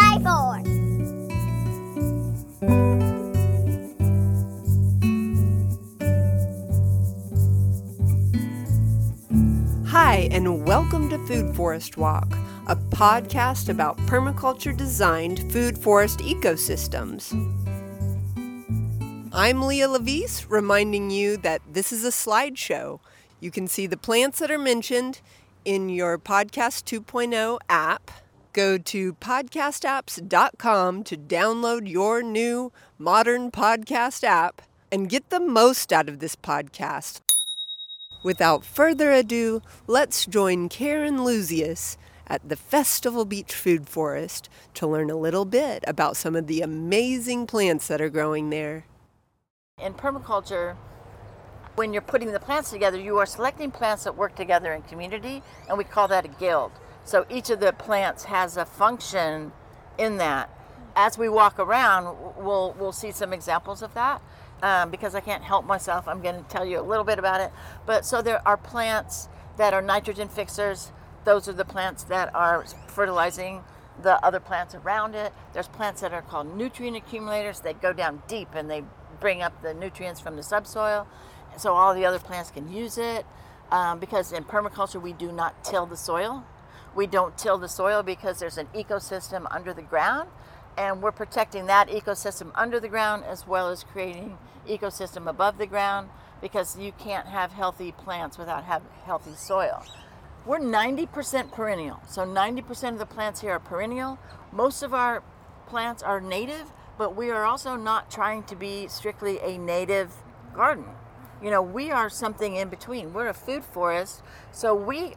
by 4. Hi, and welcome to Food Forest Walk, a podcast about permaculture-designed food forest ecosystems. I'm Leah Levice, reminding you that this is a slideshow. You can see the plants that are mentioned in your Podcast 2.0 app. Go to podcastapps.com to download your new modern podcast app and get the most out of this podcast. Without further ado, let's join Karen Luzius at the Festival Beach Food Forest to learn a little bit about some of the amazing plants that are growing there. In permaculture, when you're putting the plants together, you are selecting plants that work together in community, and we call that a guild. So each of the plants has a function in that. As we walk around, we'll see some examples of that. Because I can't help myself, I'm going to tell you a little bit about it. But so there are plants that are nitrogen fixers. Those are the plants that are fertilizing the other plants around it. There's plants that are called nutrient accumulators. They go down deep and they bring up the nutrients from the subsoil, so all the other plants can use it. Because in permaculture, we do not till the soil. We don't till the soil because there's an ecosystem under the ground, and we're protecting that ecosystem under the ground as well as creating ecosystem above the ground, because you can't have healthy plants without having healthy soil. We're 90% perennial, so 90% of the plants here are perennial. Most of our plants are native, but we are also not trying to be strictly a native garden. You know, we are something in between. We're a food forest, so we're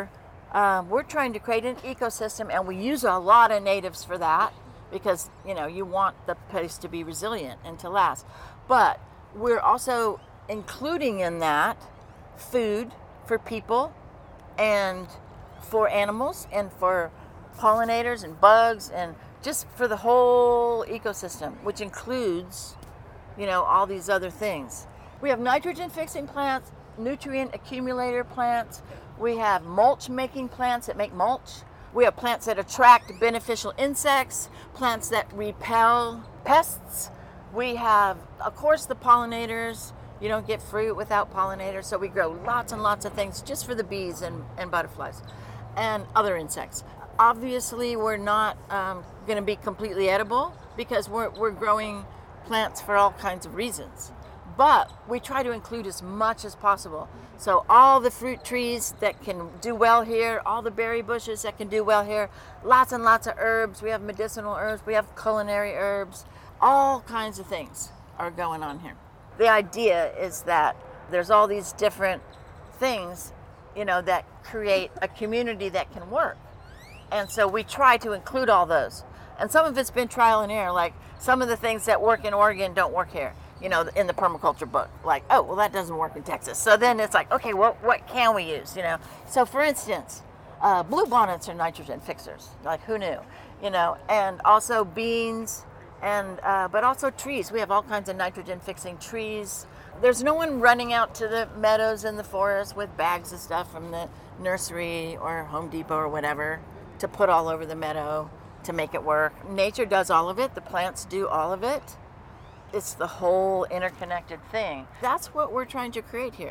trying to create an ecosystem, and we use a lot of natives for that, because, you know, you want the place to be resilient and to last. But we're also including in that food for people and for animals and for pollinators and bugs, and just for the whole ecosystem, which includes, you know, all these other things. We have nitrogen fixing plants, nutrient accumulator plants. We have mulch making plants that make mulch. We have plants that attract beneficial insects, plants that repel pests. We have, of course, the pollinators. You don't get fruit without pollinators, so we grow lots and lots of things just for the bees and butterflies and other insects. Obviously, we're not going to be completely edible because we're growing plants for all kinds of reasons. But we try to include as much as possible. So all the fruit trees that can do well here, all the berry bushes that can do well here, lots and lots of herbs. We have medicinal herbs, we have culinary herbs, all kinds of things are going on here. The idea is that there's all these different things, you know, that create a community that can work. And so we try to include all those. And some of it's been trial and error, like some of the things that work in Oregon don't work here. You know, in the permaculture book, like, oh, well, that doesn't work in Texas. So then it's like, okay, well, what can we use, you know? So for instance, blue bonnets are nitrogen fixers, like who knew, you know, and also beans, and but also trees. We have all kinds of nitrogen fixing trees. There's no one running out to the meadows in the forest with bags of stuff from the nursery or Home Depot or whatever to put all over the meadow to make it work. Nature does all of it. The plants do all of it. It's the whole interconnected thing. That's what we're trying to create here.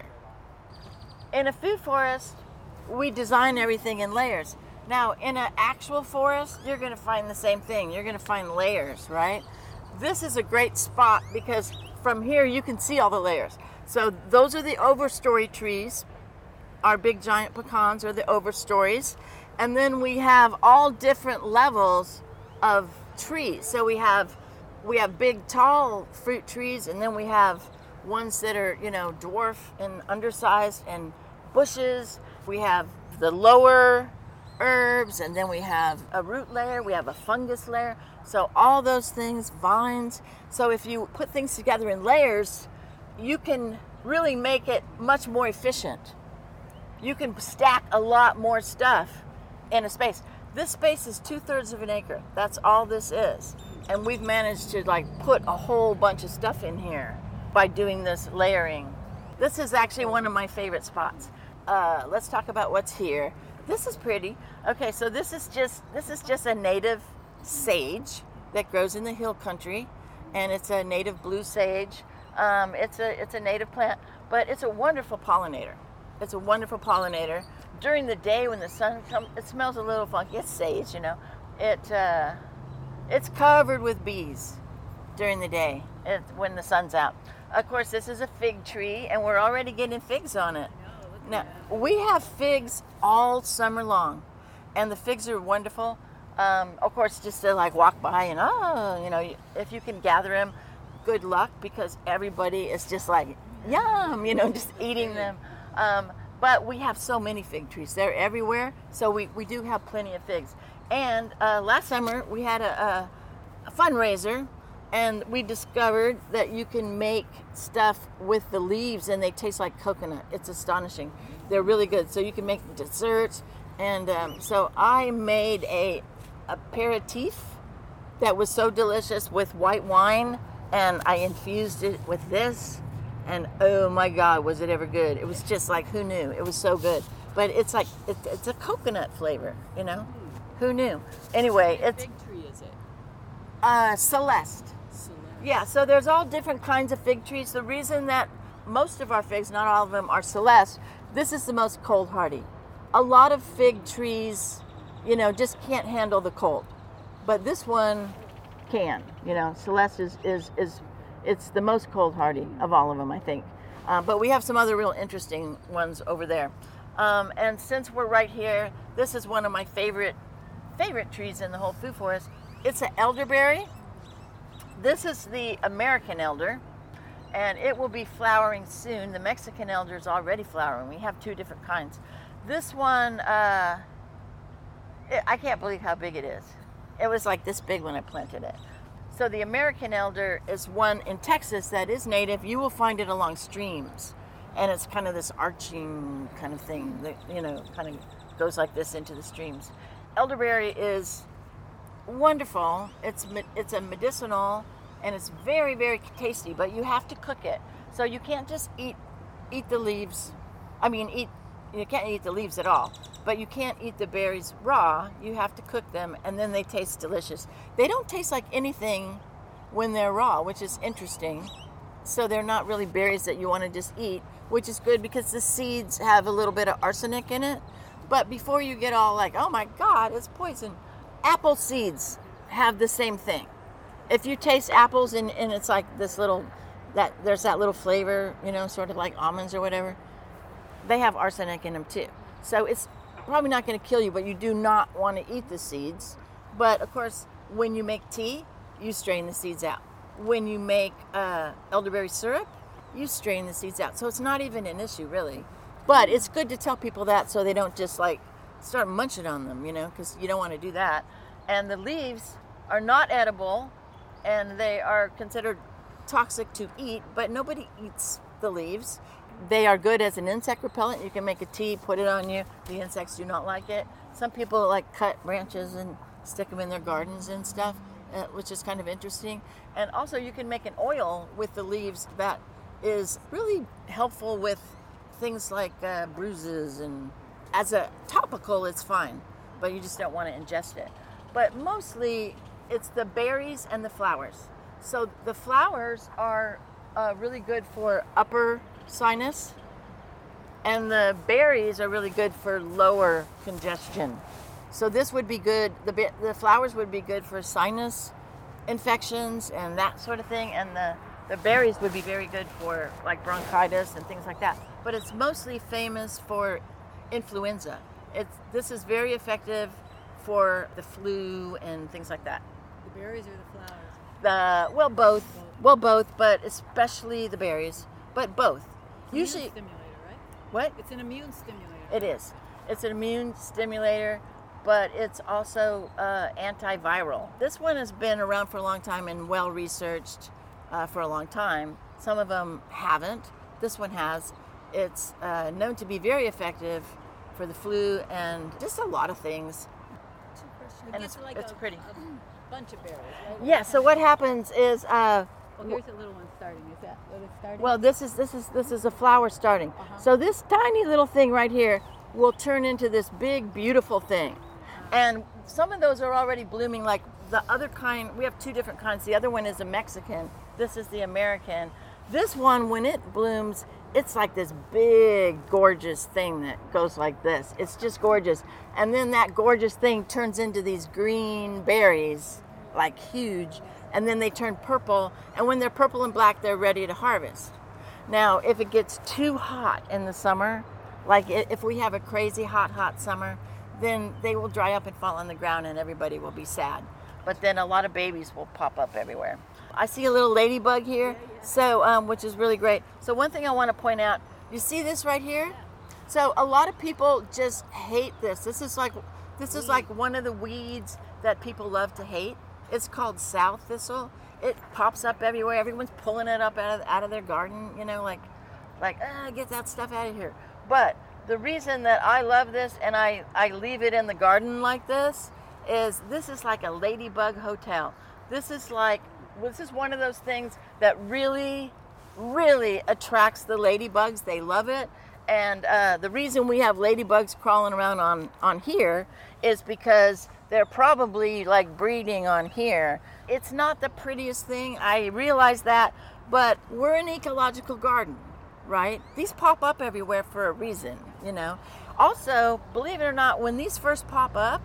In a food forest, we design everything in layers. Now, in an actual forest, you're going to find the same thing. You're going to find layers, right? This is a great spot because from here you can see all the layers. So those are the overstory trees. Our big giant pecans are the overstories. And then we have all different levels of trees. So we have big, tall fruit trees, and then we have ones that are, you know, dwarf and undersized and bushes. We have the lower herbs, and then we have a root layer, we have a fungus layer. So all those things, vines. So if you put things together in layers, you can really make it much more efficient. You can stack a lot more stuff in a space. This space is 2/3 of an acre. That's all this is. And we've managed to like put a whole bunch of stuff in here by doing this layering. This is actually one of my favorite spots. Let's talk about what's here. This is pretty. Okay, so this is just a native sage that grows in the hill country, and it's a native blue sage. It's a native plant, but it's a wonderful pollinator. It's a wonderful pollinator. During the day when the sun comes, it smells a little funky. It's sage, you know. It's covered with bees during the day when the sun's out. Of course, this is a fig tree, and we're already getting figs on it. Now, we have figs all summer long, and the figs are wonderful. Of course, just to like walk by and, you know, if you can gather them, good luck, because everybody is just like, yum, you know, just eating them. But we have so many fig trees. They're everywhere, so we do have plenty of figs. And last summer, we had a fundraiser, and we discovered that you can make stuff with the leaves, and they taste like coconut. It's astonishing. They're really good. So you can make desserts. And so I made a aperitif that was so delicious with white wine, and I infused it with this. And oh my God, was it ever good. It was just like, who knew? It was so good. But it's like, it's a coconut flavor, you know? Who knew? Anyway, What fig tree is it? Celeste. Yeah, so there's all different kinds of fig trees. The reason that most of our figs, not all of them, are Celeste, this is the most cold hardy. A lot of fig trees, you know, just can't handle the cold. But this one can, you know. Celeste is it's the most cold hardy of all of them, I think. But we have some other real interesting ones over there. And since we're right here, this is one of my favorite trees in the whole food forest. It's an elderberry. This is the American elder, and it will be flowering soon. The Mexican elder is already flowering. We have two different kinds. This one, I can't believe how big it is. It was like this big when I planted it. So the American elder is one in Texas that is native. You will find it along streams, and it's kind of this arching kind of thing that, you know, kind of goes like this into the streams. Elderberry is wonderful. It's a medicinal, and it's very, very tasty, but you have to cook it. So you can't just eat the leaves. You can't eat the leaves at all, but you can't eat the berries raw. You have to cook them, and then they taste delicious. They don't taste like anything when they're raw, which is interesting. So they're not really berries that you want to just eat, which is good because the seeds have a little bit of arsenic in it. But before you get all like, oh my God, it's poison. Apple seeds have the same thing. If you taste apples and it's like this little, there's that little flavor, you know, sort of like almonds or whatever, they have arsenic in them too. So it's probably not going to kill you, but you do not want to eat the seeds. But of course, when you make tea, you strain the seeds out. When you make elderberry syrup, you strain the seeds out. So it's not even an issue really. But it's good to tell people that so they don't just like start munching on them, you know, because you don't want to do that. And the leaves are not edible, and they are considered toxic to eat, but nobody eats the leaves. They are good as an insect repellent. You can make a tea, put it on you. The insects do not like it. Some people like cut branches and stick them in their gardens and stuff, which is kind of interesting. And also you can make an oil with the leaves that is really helpful with things like bruises, and as a topical it's fine, but you just don't want to ingest it. But mostly it's the berries and the flowers. So the flowers are really good for upper sinus, and the berries are really good for lower congestion. So this would be good, the flowers would be good for sinus infections and that sort of thing, and the berries would be very good for like bronchitis and things like that. But it's mostly famous for influenza. This is very effective for the flu and things like that. The berries or the flowers? Well, both. Well, both, but especially the berries. But both. Usually, immune stimulator, right? What? It's an immune stimulator. It is. It's an immune stimulator, but it's also antiviral. This one has been around for a long time and well researched for a long time. Some of them haven't. This one has. It's known to be very effective for the flu and just a lot of things. And it's pretty. A bunch of berries, right? Yeah. So what happens is. Well, here's a little one starting. Is that what it's starting? Well, this is a flower starting. So this tiny little thing right here will turn into this big, beautiful thing. And some of those are already blooming. Like the other kind, we have two different kinds. The other one is a Mexican. This is the American. This one, when it blooms, it's like this big, gorgeous thing that goes like this. It's just gorgeous. And then that gorgeous thing turns into these green berries, like huge. And then they turn purple. And when they're purple and black, they're ready to harvest. Now, if it gets too hot in the summer, like if we have a crazy hot summer, then they will dry up and fall on the ground and everybody will be sad. But then a lot of babies will pop up everywhere. I see a little ladybug here, so which is really great. So one thing I want to point out, you see this right here? So a lot of people just hate this. This is like one of the weeds that people love to hate. It's called sow thistle. It pops up everywhere. Everyone's pulling it up out of their garden, you know, like get that stuff out of here. But the reason that I love this and I leave it in the garden like this is like a ladybug hotel. This is one of those things that really, really attracts the ladybugs. They love it. And the reason we have ladybugs crawling around on here is because they're probably like breeding on here. It's not the prettiest thing, I realize that, but we're an ecological garden, right? These pop up everywhere for a reason, you know. Also, believe it or not, when these first pop up,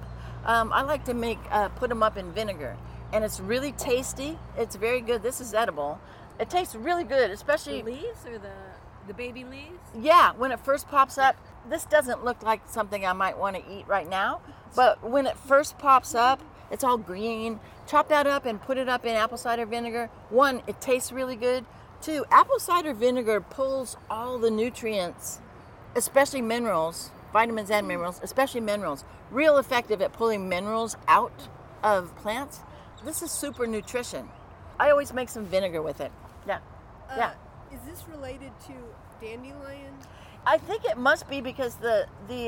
I like to put them up in vinegar. And it's really tasty. It's very good. This is edible. It tastes really good, especially... The leaves or the baby leaves? Yeah, when it first pops up. This doesn't look like something I might want to eat right now. But when it first pops up, it's all green. Chop that up and put it up in apple cider vinegar. One, it tastes really good. Two, apple cider vinegar pulls all the nutrients, especially minerals, vitamins and minerals, especially minerals. Real effective at pulling minerals out of plants. This is super nutrition. I always make some vinegar with it. Yeah. Is this related to dandelion? I think it must be because the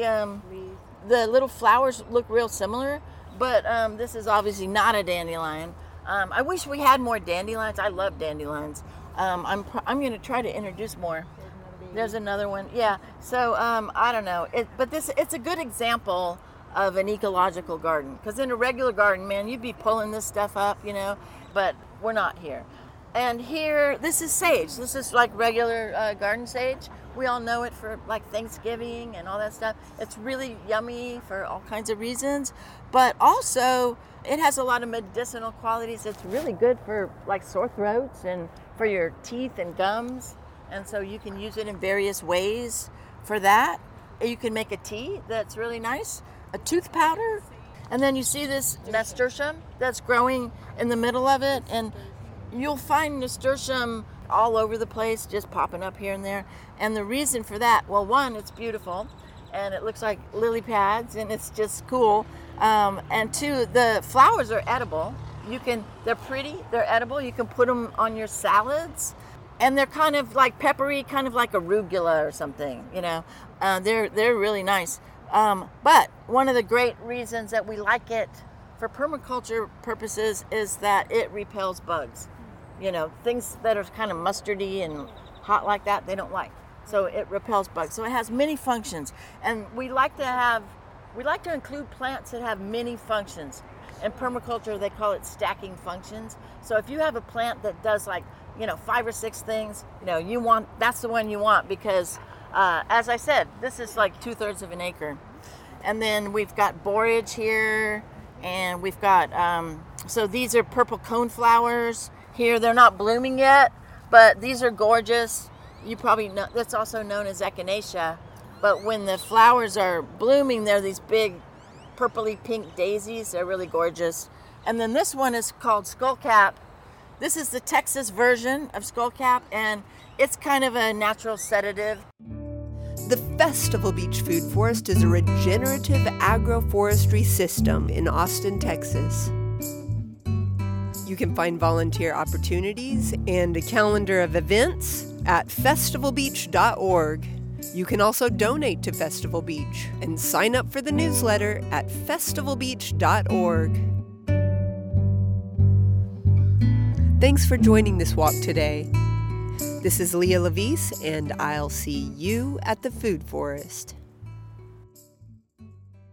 little flowers look real similar, but this is obviously not a dandelion. I wish we had more dandelions. I love dandelions. I'm going to try to introduce more. There's another one. Yeah. So I don't know. But it's a good example of an ecological garden, because in a regular garden, man, you'd be pulling this stuff up, you know, but we're not here. And here, this is sage. This is like regular garden sage. We all know it for like Thanksgiving and all that stuff. It's really yummy for all kinds of reasons, but also it has a lot of medicinal qualities. It's really good for like sore throats and for your teeth and gums. And so you can use it in various ways for that. You can make a tea that's really nice, a tooth powder. And then you see this nasturtium that's growing in the middle of it. And you'll find nasturtium all over the place, just popping up here and there. And the reason for that, well, one, it's beautiful and it looks like lily pads and it's just cool. And two, the flowers are edible. They're pretty, they're edible. You can put them on your salads. And they're kind of like peppery, kind of like arugula or something, you know. They're really nice. But one of the great reasons that we like it for permaculture purposes is that it repels bugs. You know, things that are kind of mustardy and hot like that, they don't like. So it repels bugs. So it has many functions. And we like to include plants that have many functions. In permaculture, they call it stacking functions. So if you have a plant that does like, 5 or 6 things, that's the one you want because, as I said, this is like 2/3 of an acre. And then we've got borage here, and we've got, so these are purple cone flowers here. They're not blooming yet, but these are gorgeous. You probably know, that's also known as echinacea. But when the flowers are blooming, they're these big purpley pink daisies. They're really gorgeous. And then this one is called skullcap. This is the Texas version of skullcap, and it's kind of a natural sedative. The Festival Beach Food Forest is a regenerative agroforestry system in Austin, Texas. You can find volunteer opportunities and a calendar of events at festivalbeach.org. You can also donate to Festival Beach and sign up for the newsletter at festivalbeach.org. Thanks for joining this walk today. This is Leah Levice, and I'll see you at the Food Forest.